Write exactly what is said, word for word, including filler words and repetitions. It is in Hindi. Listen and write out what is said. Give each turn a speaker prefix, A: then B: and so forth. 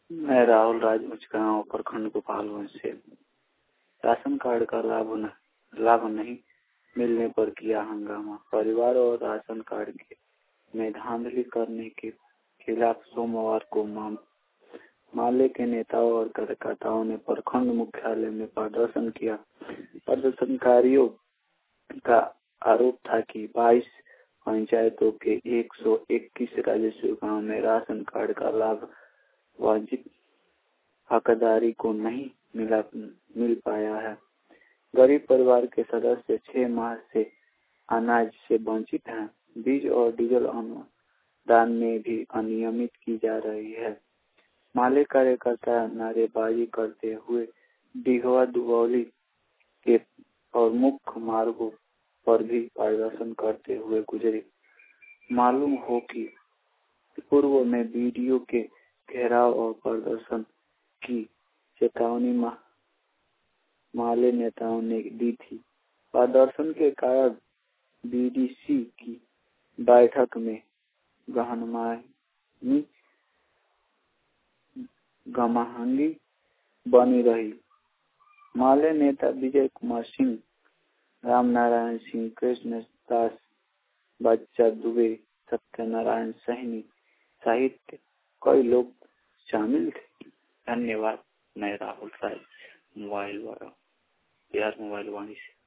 A: मैं राहुल राज मुचगांव प्रखंड गोपालगंज से। राशन कार्ड का लाभ न, लाभ नहीं मिलने पर किया हंगामा। परिवार और राशन कार्ड के में धांधली करने के खिलाफ सोमवार को माम माले के नेताओं और कार्यकर्ताओं ने प्रखंड मुख्यालय में प्रदर्शन किया। प्रदर्शनकारियों का आरोप था कि बाईस पंचायतों के एक सौ इक्कीस राजस्व गांव में राशन कार्ड का लाभ वाजिब हकदारी को नहीं मिला मिल पाया है। गरीब परिवार के सदस्य छह माह से अनाज से वंचित हैं। बीज और डीजल अनुदान में भी अनियमित की जा रही है। माले कार्यकर्ता नारेबाजी करते हुए डिघवा दुबौली के और मुख्य मार्गों पर भी प्रदर्शन करते हुए गुजरे। मालूम हो कि पूर्व में वीडियो के घेराव और प्रदर्शन की चेतावनी मा, माले नेताओं ने दी थी। प्रदर्शन के कारण बीडीसी की बैठक में गहनमानी गमाहंगी बनी रही। माले नेता विजय कुमार सिंह, राम नारायण सिंह, कृष्ण दास बच्चा दुबे, सत्यनारायण सैनी सहित कई लोग शामिल थे। धन्यवाद। मैं राहुल राय, मोबाइल वाला बिहार मोबाइल वाणी से।